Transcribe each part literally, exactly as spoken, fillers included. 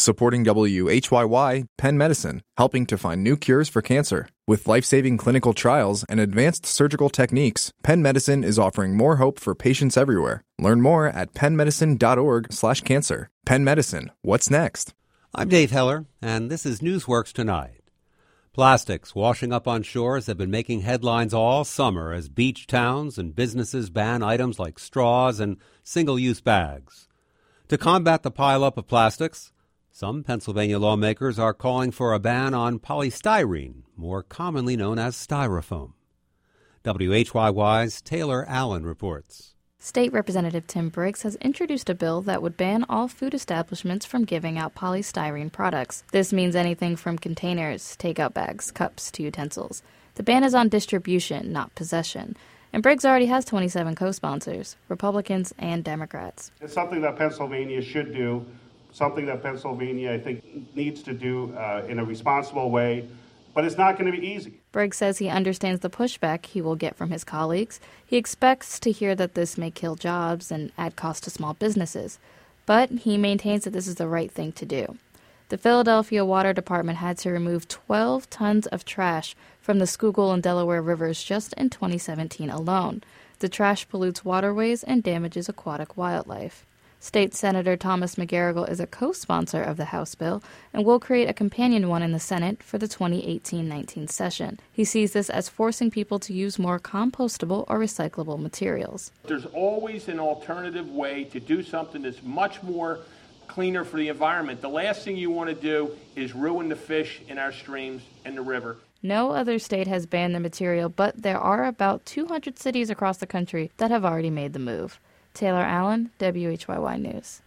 Supporting W H Y Y, Penn Medicine, helping to find new cures for cancer. With life-saving clinical trials and advanced surgical techniques, Penn Medicine is offering more hope for patients everywhere. Learn more at pennmedicine.org slash cancer. Penn Medicine, what's next? I'm Dave Heller, and this is Newsworks Tonight. Plastics washing up on shores have been making headlines all summer as beach towns and businesses ban items like straws and single-use bags. To combat the pileup of plastics, some Pennsylvania lawmakers are calling for a ban on polystyrene, more commonly known as styrofoam. W H Y Y's Taylor Allen reports. State Representative Tim Briggs has introduced a bill that would ban all food establishments from giving out polystyrene products. This means anything from containers, takeout bags, cups to utensils. The ban is on distribution, not possession. And Briggs already has twenty-seven co-sponsors, Republicans and Democrats. It's something that Pennsylvania should do, something that Pennsylvania, I think, needs to do uh, in a responsible way, but it's not going to be easy. Briggs says he understands the pushback he will get from his colleagues. He expects to hear that this may kill jobs and add cost to small businesses, but he maintains that this is the right thing to do. The Philadelphia Water Department had to remove twelve tons of trash from the Schuylkill and Delaware rivers just in twenty seventeen alone. The trash pollutes waterways and damages aquatic wildlife. State Senator Thomas McGarrigle is a co-sponsor of the House bill and will create a companion one in the Senate for the twenty eighteen nineteen session. He sees this as forcing people to use more compostable or recyclable materials. There's always an alternative way to do something that's much more cleaner for the environment. The last thing you want to do is ruin the fish in our streams and the river. No other state has banned the material, but there are about two hundred cities across the country that have already made the move. Taylor Allen, W H Y Y News.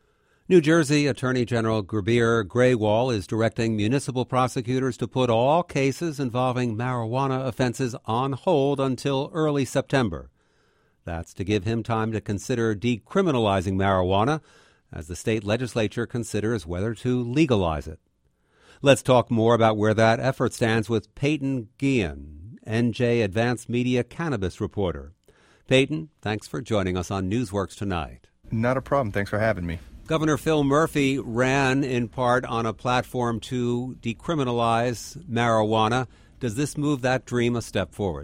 New Jersey Attorney General Gurbir Grewal is directing municipal prosecutors to put all cases involving marijuana offenses on hold until early September. That's to give him time to consider decriminalizing marijuana as the state legislature considers whether to legalize it. Let's talk more about where that effort stands with Peyton Guillen, N J Advanced Media cannabis reporter. Peyton, thanks for joining us on Newsworks Tonight. Not a problem. Thanks for having me. Governor Phil Murphy ran in part on a platform to decriminalize marijuana. Does this move that dream a step forward?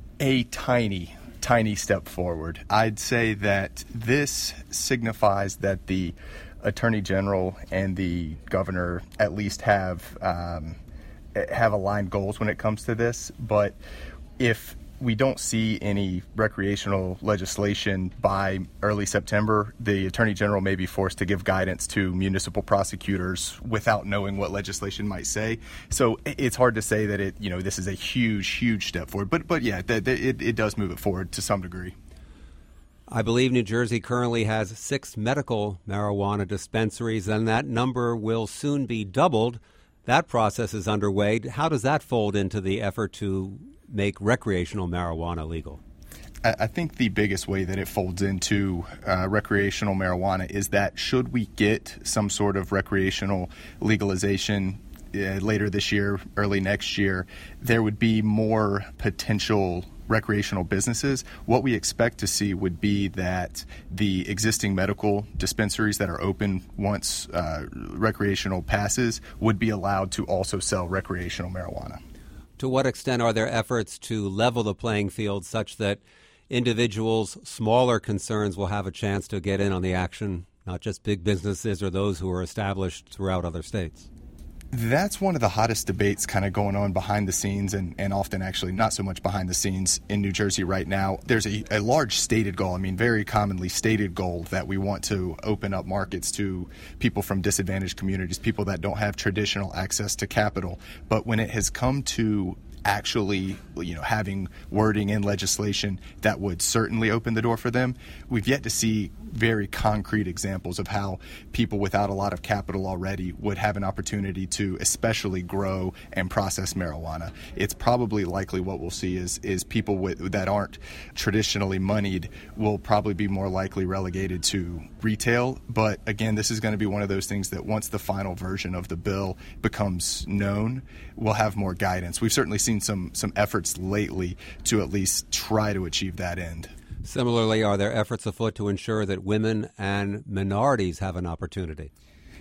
A tiny, tiny step forward. I'd say that this signifies that the Attorney General and the governor at least have um, have aligned goals when it comes to this. But if we don't see any recreational legislation by early September, the Attorney General may be forced to give guidance to municipal prosecutors without knowing what legislation might say. So it's hard to say that it, you know, this is a huge, huge step forward. But, but yeah, th- th- it, it does move it forward to some degree. I believe New Jersey currently has six medical marijuana dispensaries, and that number will soon be doubled. That process is underway. How does that fold into the effort to make recreational marijuana legal? I think the biggest way that it folds into uh, recreational marijuana is that should we get some sort of recreational legalization uh, later this year, early next year, there would be more potential recreational businesses. What we expect to see would be that the existing medical dispensaries that are open once uh, recreational passes would be allowed to also sell recreational marijuana. To what extent are there efforts to level the playing field such that individuals' smaller concerns will have a chance to get in on the action, not just big businesses or those who are established throughout other states? That's one of the hottest debates kind of going on behind the scenes and, and often actually not so much behind the scenes in New Jersey right now. There's a, a large stated goal, I mean, very commonly stated goal that we want to open up markets to people from disadvantaged communities, people that don't have traditional access to capital. But when it has come to actually, you know, having wording in legislation that would certainly open the door for them, we've yet to see very concrete examples of how people without a lot of capital already would have an opportunity to especially grow and process marijuana. It's probably likely what we'll see is is people with, that aren't traditionally moneyed will probably be more likely relegated to retail. But again, this is going to be one of those things that once the final version of the bill becomes known, we'll have more guidance. We've certainly seen some some efforts lately to at least try to achieve that end. Similarly, are there efforts afoot to ensure that women and minorities have an opportunity?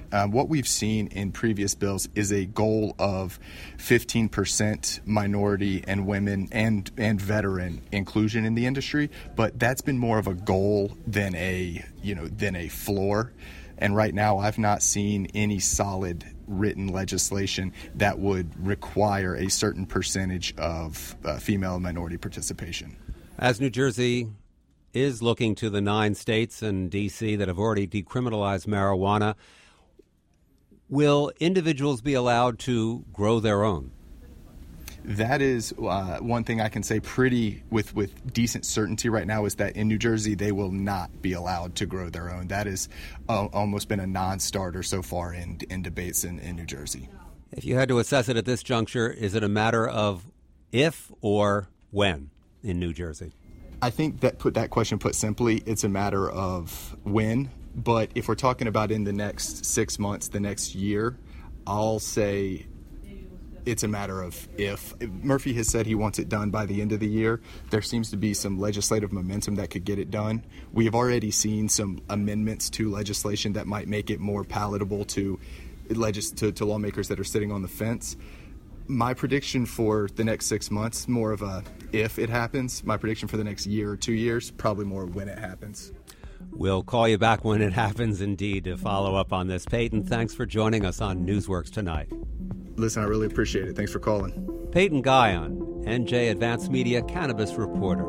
Um, what we've seen in previous bills is a goal of fifteen percent minority and women and, and veteran inclusion in the industry, but that's been more of a goal than a, you know, than a floor. And right now, I've not seen any solid written legislation that would require a certain percentage of uh, female and minority participation. As New Jersey is looking to the nine states and D C that have already decriminalized marijuana, will individuals be allowed to grow their own? That is uh, one thing I can say pretty with, with decent certainty right now is that in New Jersey, they will not be allowed to grow their own. That has uh, almost been a non-starter so far in, in debates in, in New Jersey. If you had to assess it at this juncture, is it a matter of if or when in New Jersey? I think that put that question put simply, it's a matter of when. But if we're talking about in the next six months, the next year, I'll say it's a matter of if. Murphy has said he wants it done by the end of the year. There seems to be some legislative momentum that could get it done. We have already seen some amendments to legislation that might make it more palatable to, legis- to, to lawmakers that are sitting on the fence. My prediction for the next six months, more of a if it happens. My prediction for the next year or two years, probably more when it happens. We'll call you back when it happens, indeed, to follow up on this. Peyton, thanks for joining us on Newsworks tonight. Listen, I really appreciate it. Thanks for calling. Peyton Guyon, N J Advanced Media cannabis reporter.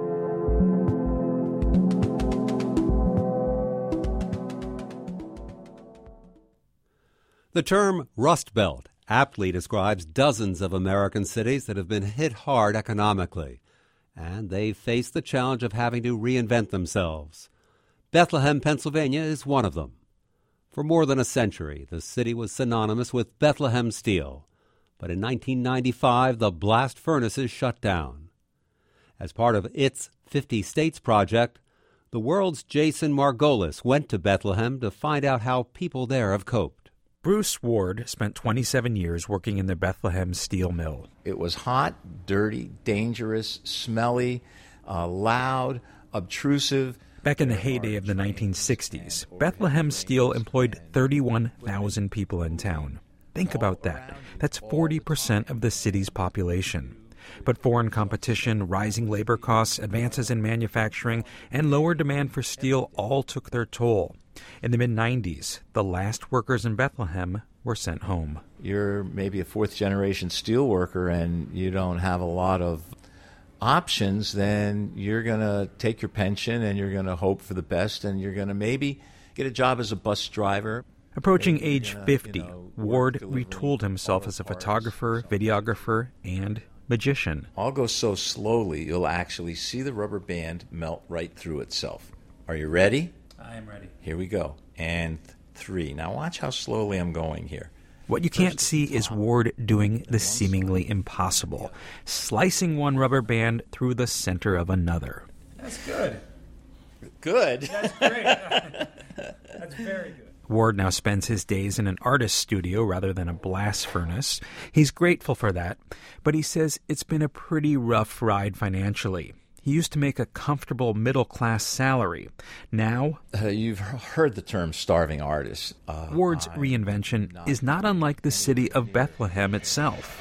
The term Rust Belt aptly describes dozens of American cities that have been hit hard economically, and they face the challenge of having to reinvent themselves. Bethlehem, Pennsylvania is one of them. For more than a century, the city was synonymous with Bethlehem Steel, but in nineteen ninety-five, the blast furnaces shut down. As part of its fifty States project, the world's Jason Margolis went to Bethlehem to find out how people there have coped. Bruce Ward spent twenty-seven years working in the Bethlehem steel mill. It was hot, dirty, dangerous, smelly, uh, loud, obtrusive. Back in the heyday of the nineteen sixties, Bethlehem Steel employed thirty-one thousand people in town. Think about that. That's forty percent of the city's population. But foreign competition, rising labor costs, advances in manufacturing, and lower demand for steel all took their toll. In the mid nineties, the last workers in Bethlehem were sent home. You're maybe a fourth-generation steel worker and you don't have a lot of options, then you're going to take your pension and you're going to hope for the best and you're going to maybe get a job as a bus driver. Approaching age fifty, Ward retooled himself as a photographer, videographer, and magician. I'll go so slowly you'll actually see the rubber band melt right through itself. Are you ready? I am ready. Here we go. And th- three. Now watch how slowly I'm going here. What you can't see is Ward doing the seemingly impossible, slicing one rubber band through the center of another. That's good. Good? That's great. That's very good. Ward now spends his days in an artist's studio rather than a blast furnace. He's grateful for that, but he says it's been a pretty rough ride financially. He used to make a comfortable middle-class salary. Now, uh, you've heard the term starving artist. Uh, Ward's I'm reinvention not is not unlike the city of Bethlehem itself.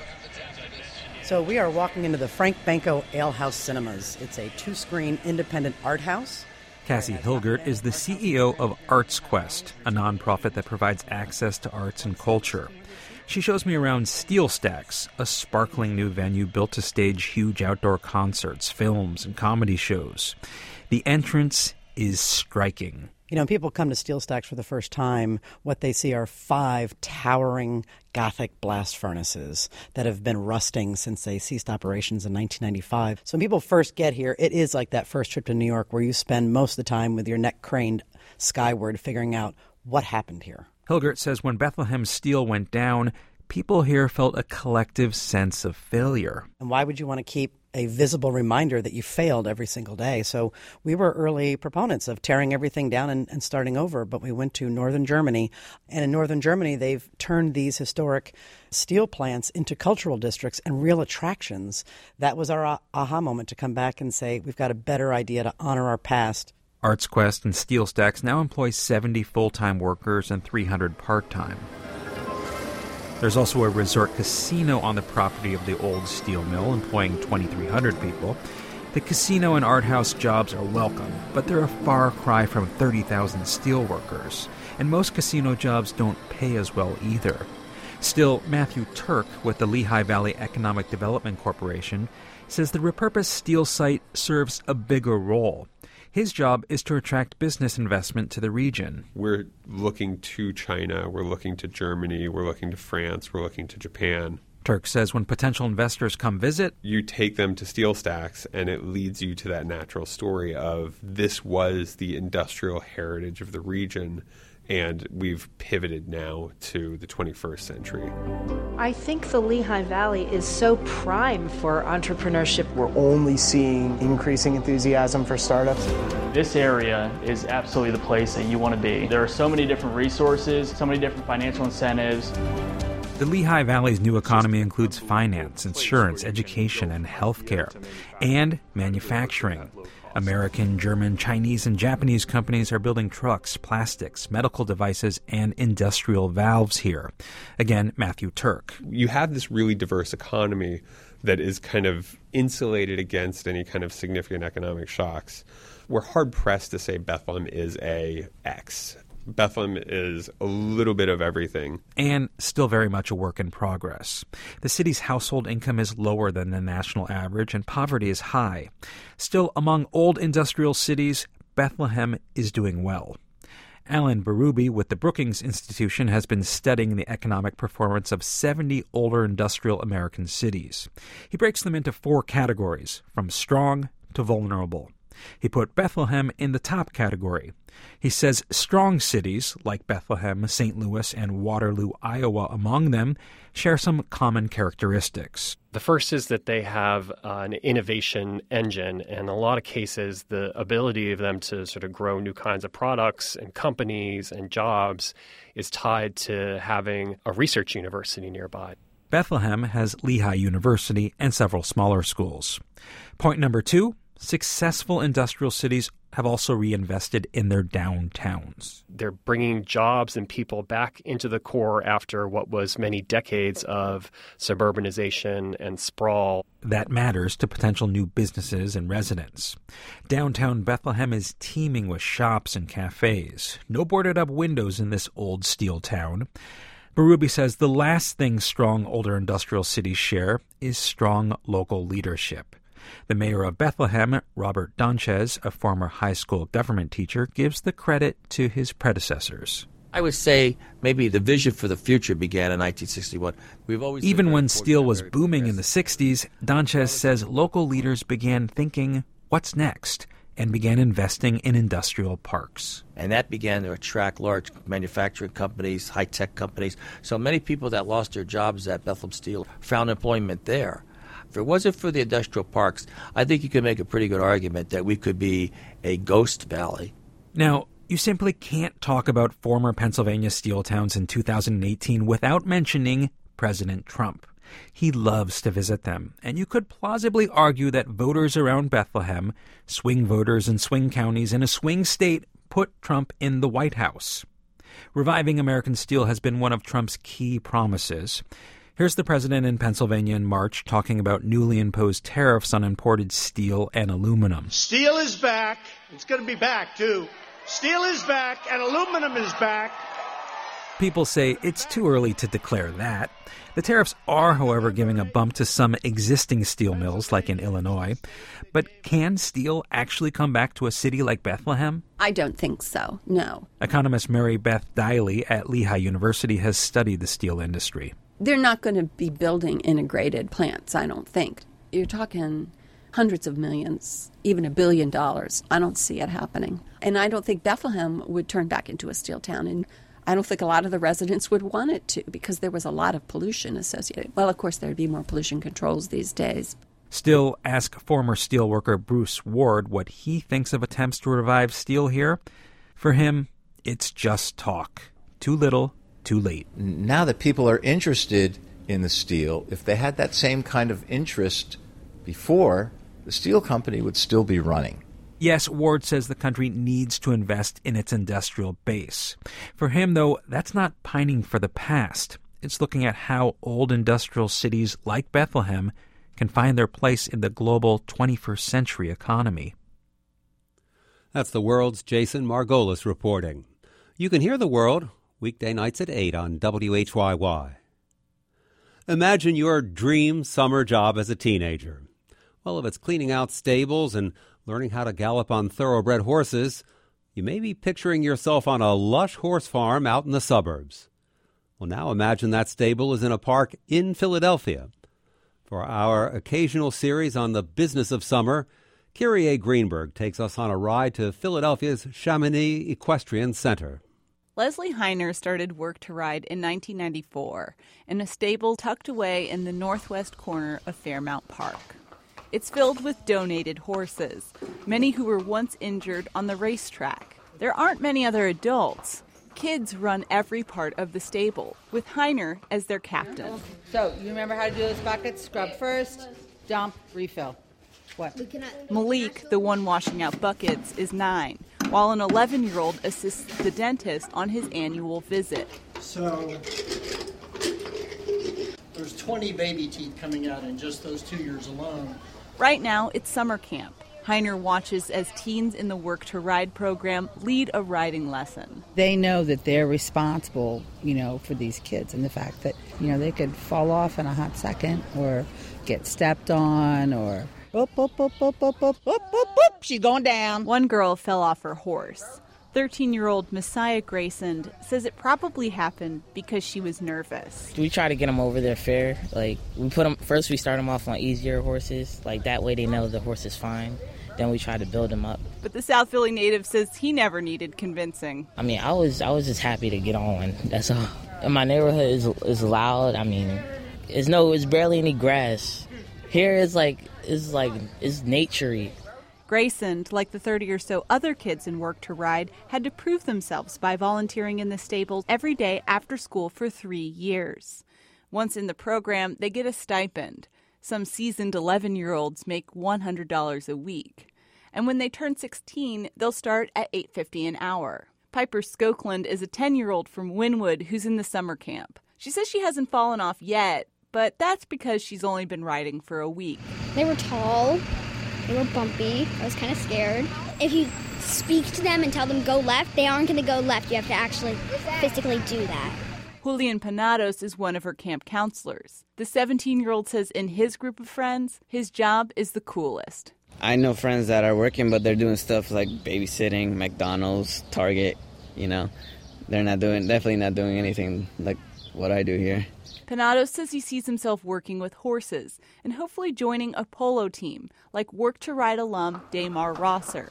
So we are walking into the Frank Banco Alehouse Cinemas. It's a two-screen independent art house. Cassie Hilgert is the C E O of Arts Quest, a nonprofit that provides access to arts and culture. She shows me around Steel Stacks, a sparkling new venue built to stage huge outdoor concerts, films, and comedy shows. The entrance is striking. You know, when people come to Steel Stacks for the first time, what they see are five towering Gothic blast furnaces that have been rusting since they ceased operations in nineteen ninety-five. So when people first get here, it is like that first trip to New York where you spend most of the time with your neck craned skyward figuring out what happened here. Hilgert says when Bethlehem Steel went down, people here felt a collective sense of failure. And why would you want to keep a visible reminder that you failed every single day? So we were early proponents of tearing everything down and, and starting over, but we went to northern Germany. And in northern Germany, they've turned these historic steel plants into cultural districts and real attractions. That was our aha moment to come back and say, we've got a better idea to honor our past. ArtsQuest and SteelStacks now employ seventy full-time workers and three hundred part-time. There's also a resort casino on the property of the old steel mill, employing twenty-three hundred people. The casino and art house jobs are welcome, but they're a far cry from thirty thousand steel workers, and most casino jobs don't pay as well either. Still, Matthew Turk with the Lehigh Valley Economic Development Corporation says the repurposed steel site serves a bigger role. His job is to attract business investment to the region. We're looking to China, we're looking to Germany, we're looking to France, we're looking to Japan. Turk says when potential investors come visit, you take them to SteelStacks and it leads you to that natural story of this was the industrial heritage of the region, and we've pivoted now to the twenty-first century. I think the Lehigh Valley is so prime for entrepreneurship. We're only seeing increasing enthusiasm for startups. This area is absolutely the place that you want to be. There are so many different resources, so many different financial incentives. The Lehigh Valley's new economy includes finance, insurance, education, and healthcare, and manufacturing. American, German, Chinese, and Japanese companies are building trucks, plastics, medical devices, and industrial valves here. Again, Matthew Turk. You have this really diverse economy that is kind of insulated against any kind of significant economic shocks. We're hard-pressed to say Bethlehem is a X. Bethlehem is a little bit of everything. And still very much a work in progress. The city's household income is lower than the national average, and poverty is high. Still, among old industrial cities, Bethlehem is doing well. Alan Berube with the Brookings Institution has been studying the economic performance of seventy older industrial American cities. He breaks them into four categories, from strong to vulnerable. He put Bethlehem in the top category. He says strong cities like Bethlehem, Saint Louis, and Waterloo, Iowa among them share some common characteristics. The first is that they have uh, an innovation engine, and in a lot of cases the ability of them to sort of grow new kinds of products and companies and jobs is tied to having a research university nearby. Bethlehem has Lehigh University and several smaller schools. Point number two, successful industrial cities have also reinvested in their downtowns. They're bringing jobs and people back into the core after what was many decades of suburbanization and sprawl. That matters to potential new businesses and residents. Downtown Bethlehem is teeming with shops and cafes. No boarded-up windows in this old steel town. Berube says the last thing strong older industrial cities share is strong local leadership. The mayor of Bethlehem, Robert Donchez, a former high school government teacher, gives the credit to his predecessors. I would say maybe the vision for the future began in nineteen sixty-one. We've always Even when steel was booming in the sixties, Donchez says local leaders began thinking, what's next? And began investing in industrial parks. And that began to attract large manufacturing companies, high-tech companies. So many people that lost their jobs at Bethlehem Steel found employment there. If it wasn't for the industrial parks, I think you could make a pretty good argument that we could be a ghost valley. Now, you simply can't talk about former Pennsylvania steel towns in two thousand eighteen without mentioning President Trump. He loves to visit them, and you could plausibly argue that voters around Bethlehem, swing voters in swing counties in a swing state, put Trump in the White House. Reviving American steel has been one of Trump's key promises. Here's the president in Pennsylvania in March talking about newly imposed tariffs on imported steel and aluminum. Steel is back. It's going to be back, too. Steel is back and aluminum is back. People say it's too early to declare that. The tariffs are, however, giving a bump to some existing steel mills, like in Illinois. But can steel actually come back to a city like Bethlehem? I don't think so, no. Economist Mary Beth Diley at Lehigh University has studied the steel industry. They're not going to be building integrated plants, I don't think. You're talking hundreds of millions, even a billion dollars. I don't see it happening. And I don't think Bethlehem would turn back into a steel town. And I don't think a lot of the residents would want it to, because there was a lot of pollution associated. Well, of course, there'd be more pollution controls these days. Still, ask former steelworker Bruce Ward what he thinks of attempts to revive steel here. For him, it's just talk. Too little, too late. Now that people are interested in the steel, if they had that same kind of interest before, the steel company would still be running. Yes, Ward says the country needs to invest in its industrial base. For him, though, that's not pining for the past. It's looking at how old industrial cities like Bethlehem can find their place in the global twenty-first century economy. That's the World's Jason Margolis reporting. You can hear The World weekday nights at eight on W H Y Y. Imagine your dream summer job as a teenager. Well, if it's cleaning out stables and learning how to gallop on thoroughbred horses, you may be picturing yourself on a lush horse farm out in the suburbs. Well, now imagine that stable is in a park in Philadelphia. For our occasional series on the business of summer, Kyrie Greenberg takes us on a ride to Philadelphia's Chamonix Equestrian Center. Leslie Heiner started Work to Ride in nineteen ninety-four in a stable tucked away in the northwest corner of Fairmount Park. It's filled with donated horses, many who were once injured on the racetrack. There aren't many other adults. Kids run every part of the stable, with Heiner as their captain. So, you remember how to do those buckets? Scrub first, dump, refill. What? Malik, the one washing out buckets, is nine, while an eleven-year-old assists the dentist on his annual visit. So, there's twenty baby teeth coming out in just those two years alone. Right now, it's summer camp. Heiner watches as teens in the Work to Ride program lead a riding lesson. They know that they're responsible, you know, for these kids, and the fact that, you know, they could fall off in a hot second or get stepped on or Boop, boop, boop, boop, boop, boop, boop, boop, boop. She's going down. One girl fell off her horse. thirteen-year-old Messiah Grayson says it probably happened because she was nervous. We try to get them over their fear. Like, we put them, first we start them off on easier horses. Like, that way they know the horse is fine. Then we try to build them up. But the South Philly native says he never needed convincing. I mean, I was I was just happy to get on. That's all. And my neighborhood is is loud. I mean, it's no, it's barely any grass. Here it's like it's like it's nature-y. Grayson, like the thirty or so other kids in Work to Ride, had to prove themselves by volunteering in the stables every day after school for three years. Once in the program, they get a stipend. Some seasoned eleven-year-olds make one hundred dollars a week. And when they turn sixteen, they'll start at eight dollars and fifty cents an hour. Piper Skokeland is a ten-year-old from Wynwood who's in the summer camp. She says she hasn't fallen off yet, but that's because she's only been riding for a week. They were tall. They were bumpy. I was kind of scared. If you speak to them and tell them go left, they aren't going to go left. You have to actually physically do that. Julian Panados is one of her camp counselors. The seventeen-year-old says in his group of friends, his job is the coolest. I know friends that are working, but they're doing stuff like babysitting, McDonald's, Target, you know. They're not doing, definitely not doing anything like what I do here. Panados says he sees himself working with horses and hopefully joining a polo team, like Work to Ride alum Damar Rosser.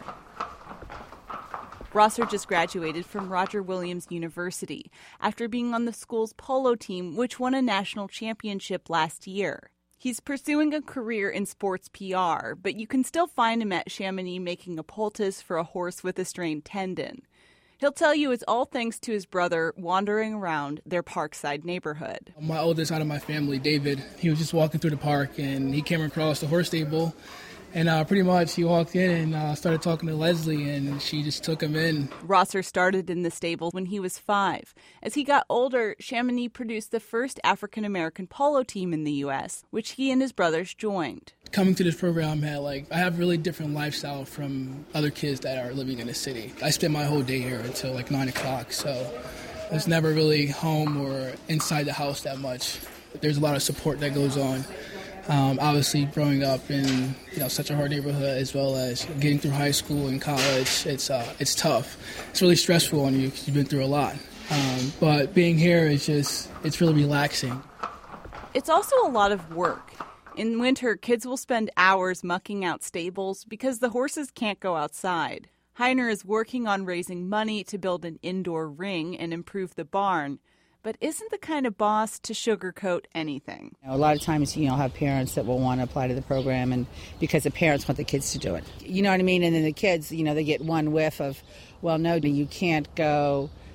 Rosser just graduated from Roger Williams University after being on the school's polo team, which won a national championship last year. He's pursuing a career in sports P R, but you can still find him at Chamonix making a poultice for a horse with a strained tendon. He'll tell you it's all thanks to his brother wandering around their Parkside neighborhood. My oldest out of my family, David, he was just walking through the park and he came across the horse stable. And uh, pretty much he walked in and uh, started talking to Leslie, and she just took him in. Rosser started in the stable when he was five. As he got older, Chamonix produced the first African-American polo team in the U S, which he and his brothers joined. Coming to this program, had like I have really different lifestyle from other kids that are living in the city. I spend my whole day here until like nine o'clock, so I was never really home or inside the house that much. There's a lot of support that goes on. Um, obviously, growing up in you know such a hard neighborhood, as well as getting through high school and college, it's uh, it's tough. It's really stressful on you because you've been through a lot. Um, but being here is just it's really relaxing. It's also a lot of work. In winter, kids will spend hours mucking out stables because the horses can't go outside. Heiner is working on raising money to build an indoor ring and improve the barn, but isn't the kind of boss to sugarcoat anything. You know, a lot of times, you know, have parents that will want to apply to the program and because the parents want the kids to do it. You know what I mean? And then the kids, you know, they get one whiff of, well, no, you can't go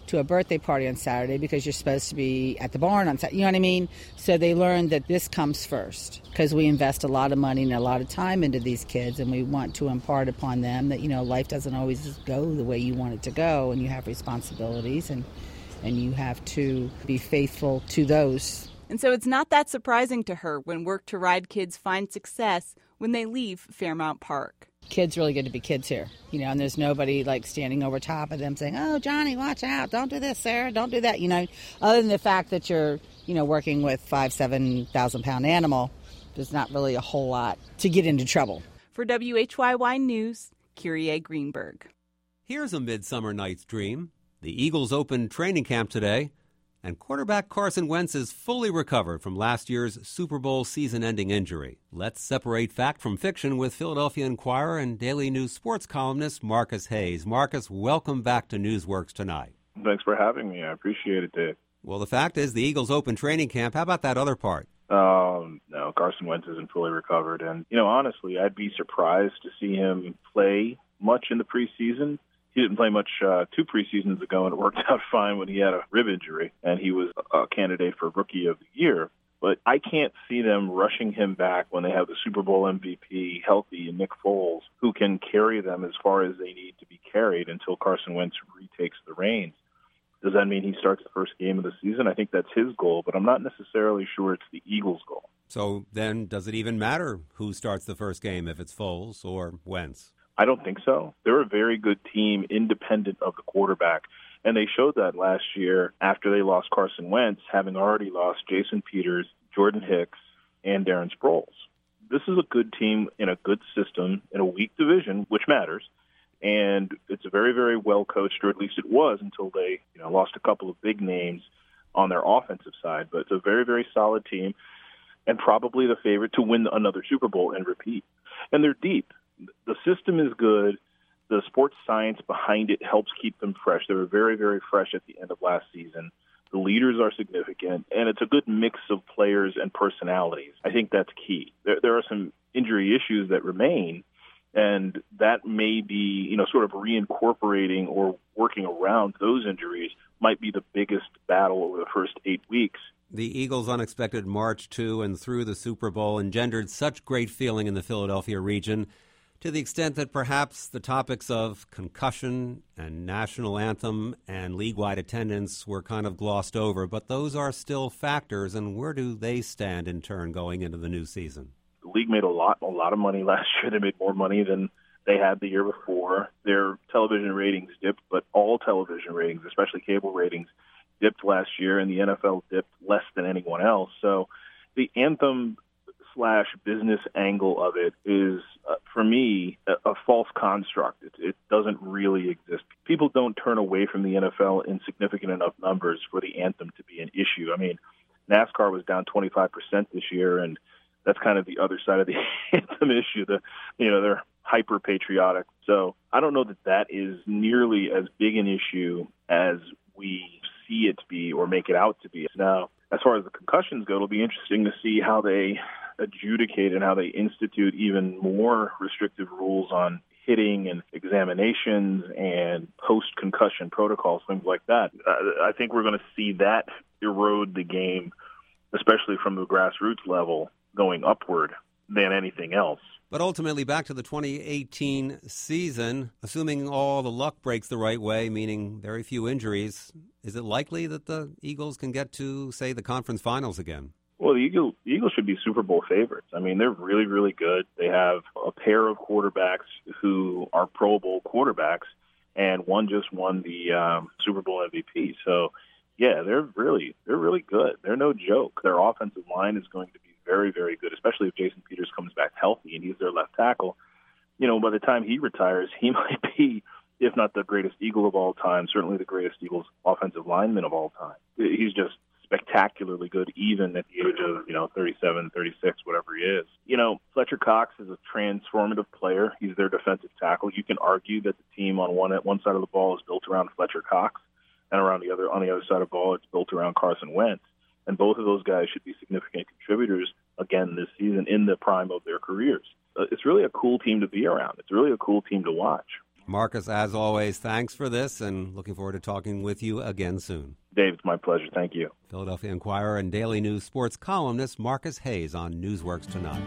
to a birthday party on Saturday because you're supposed to be at the barn on Saturday. You know what I mean? So they learn that this comes first because we invest a lot of money and a lot of time into these kids, and we want to impart upon them that, you know, life doesn't always go the way you want it to go, and you have responsibilities, and and you have to be faithful to those. And so it's not that surprising to her when Work to Ride kids find success when they leave Fairmount Park. Kids really get to be kids here, you know, and there's nobody like standing over top of them saying, oh, Johnny, watch out. Don't do this, Sarah. Don't do that. You know, other than the fact that you're, you know, working with five, seven thousand pound animal, there's not really a whole lot to get into trouble. For W H Y Y News, Kyrie Greenberg. Here's a Midsummer Night's Dream. The Eagles opened training camp today, and quarterback Carson Wentz is fully recovered from last year's Super Bowl season-ending injury. Let's separate fact from fiction with Philadelphia Inquirer and Daily News sports columnist Marcus Hayes. Marcus, welcome back to Newsworks tonight. Thanks for having me. I appreciate it, Dave. Well, the fact is the Eagles opened training camp. How about that other part? Um, no, Carson Wentz isn't fully recovered. And, you know, honestly, I'd be surprised to see him play much in the preseason. He didn't play much uh, two preseasons ago, and it worked out fine when he had a rib injury, and he was a candidate for Rookie of the Year. But I can't see them rushing him back when they have the Super Bowl M V P healthy and Nick Foles, who can carry them as far as they need to be carried until Carson Wentz retakes the reins. Does that mean he starts the first game of the season? I think that's his goal, but I'm not necessarily sure it's the Eagles' goal. So then does it even matter who starts the first game, if it's Foles or Wentz? I don't think so. They're a very good team independent of the quarterback, and they showed that last year after they lost Carson Wentz, having already lost Jason Peters, Jordan Hicks, and Darren Sproles. This is a good team in a good system in a weak division, which matters, and it's a very, very well coached, or at least it was until they you know, lost a couple of big names on their offensive side. But it's a very, very solid team and probably the favorite to win another Super Bowl and repeat. And they're deep. The system is good. The sports science behind it helps keep them fresh. They were very, very fresh at the end of last season. The leaders are significant, and it's a good mix of players and personalities. I think that's key. There, there are some injury issues that remain, and that may be, you know, sort of reincorporating or working around those injuries might be the biggest battle over the first eight weeks. The Eagles' unexpected march to and through the Super Bowl engendered such great feeling in the Philadelphia region, to the extent that perhaps the topics of concussion and national anthem and league-wide attendance were kind of glossed over. But those are still factors, and where do they stand in turn going into the new season? The league made a lot, a lot of money last year. They made more money than they had the year before. Their television ratings dipped, but all television ratings, especially cable ratings, dipped last year, and the N F L dipped less than anyone else. So the anthem slash business angle of it is, uh, for me, a, a false construct. It, it doesn't really exist. People don't turn away from the N F L in significant enough numbers for the anthem to be an issue. I mean, NASCAR was down twenty-five percent this year, and that's kind of the other side of the anthem issue. The, you know, they're hyper-patriotic. So I don't know that that is nearly as big an issue as we see it to be or make it out to be. Now, as far as the concussions go, it'll be interesting to see how they adjudicate and how they institute even more restrictive rules on hitting and examinations and post-concussion protocols, things like that. I think we're going to see that erode the game, especially from the grassroots level, going upward than anything else. But ultimately, back to the twenty eighteen season, assuming all the luck breaks the right way, meaning very few injuries, is it likely that the Eagles can get to, say, the conference finals again? Well, the Eagles, the Eagles should be Super Bowl favorites. I mean, they're really, really good. They have a pair of quarterbacks who are Pro Bowl quarterbacks, and one just won the um, Super Bowl M V P. So, yeah, they're really, they're really good. They're no joke. Their offensive line is going to be very, very good, especially if Jason Peters comes back healthy and he's their left tackle. You know, by the time he retires, he might be, if not the greatest Eagle of all time, certainly the greatest Eagles offensive lineman of all time. He's just spectacularly good, even at the age of, you know, thirty-seven, thirty-six, whatever he is. You know, Fletcher Cox is a transformative player. He's their defensive tackle. You can argue that the team on one one side of the ball is built around Fletcher Cox, and around the other on the other side of the ball, it's built around Carson Wentz. And both of those guys should be significant contributors again this season in the prime of their careers. Uh, it's really a cool team to be around. It's really a cool team to watch. Marcus, as always, thanks for this, and looking forward to talking with you again soon. Dave, it's my pleasure. Thank you. Philadelphia Inquirer and Daily News sports columnist Marcus Hayes on Newsworks Tonight.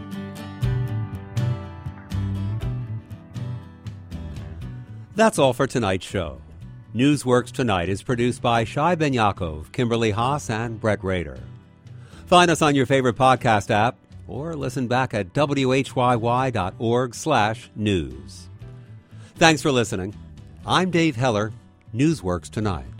That's all for tonight's show. Newsworks Tonight is produced by Shai Ben Yaakov, Kimberly Haas, and Brett Rader. Find us on your favorite podcast app or listen back at W H Y Y dot org slash news. Thanks for listening. I'm Dave Heller, Newsworks Tonight.